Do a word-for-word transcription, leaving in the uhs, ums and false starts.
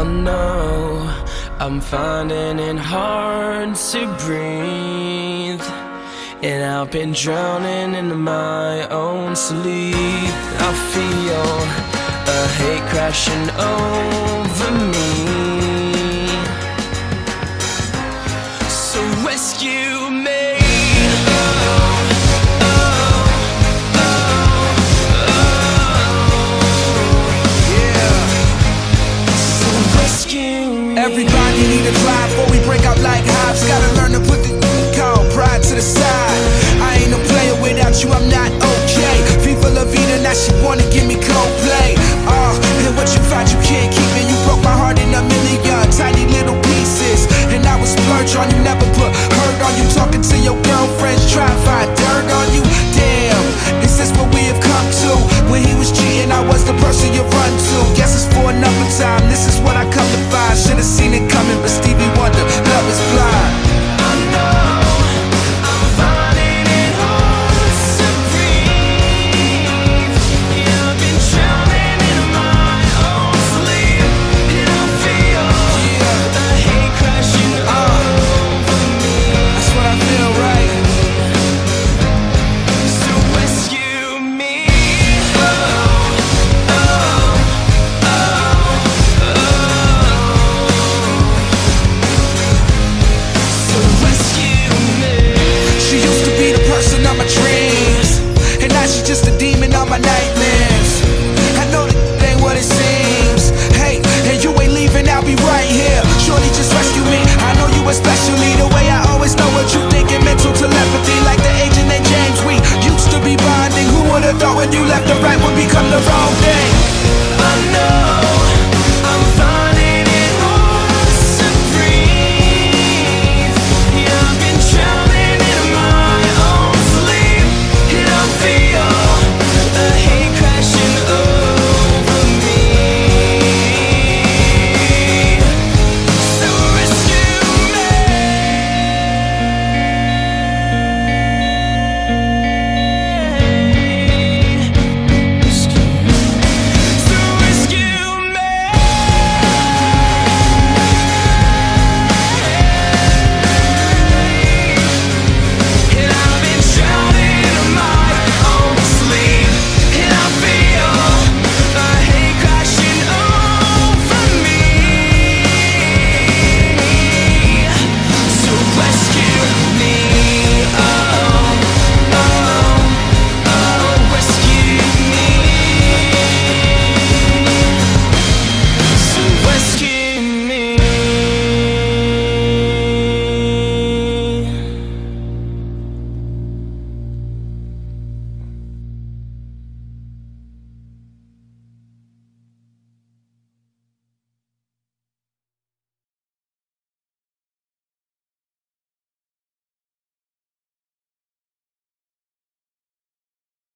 know I'm finding it hard to breathe, and I've been drowning in my own sleep. I feel a hate crashing over me, so rescue me. Everybody need a drive before we break out like hives. Gotta learn to put the called pride to the side. I ain't no player without you, I'm not okay. Viva la vida, now she wanna give me Coldplay.